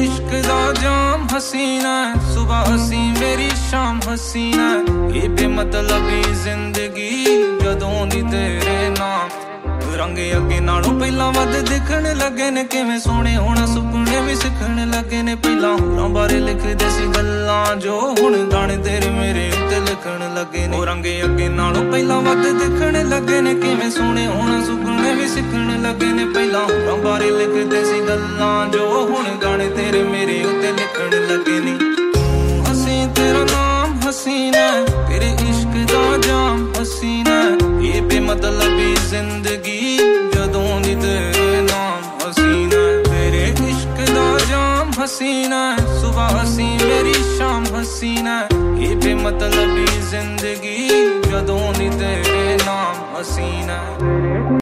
इश्क दा जाम हसीना, सुबह हसी मेरी शाम हसीना, ये बेमतलबी जिंदगी जदों दी तेरे नाम। रंग अगे नालों पहला वध दिखण लगे ने, किवें सोहणे होना सुपने भी सिखण लगे ने। पहला होरां बारे लिखदे सी गल्लां जो हुण गाने तेरे मेरे उत्ते लिखण लगे ने। रंग अगे नालों पहला वध दिखण लगे ने, किवें सोहणे होना सुपने भी सिखण लगे ने। पहला होरां बारे लिखदे सी गल्लां जो हुण गाने तेरे मेरे उत्ते लिखण लगे ने। हसी तेरा नाम हसीना, तेरे इश्क दा जाम हसीना, ये बेमतलबी जिंदगी जदों दी तेरे नाम हसीना। तेरे इश्क दा जाम हसीना, सुबह हसी मेरी शाम हसीना, ये बेमतलबी जिंदगी जदों दी तेरे नाम हसीना।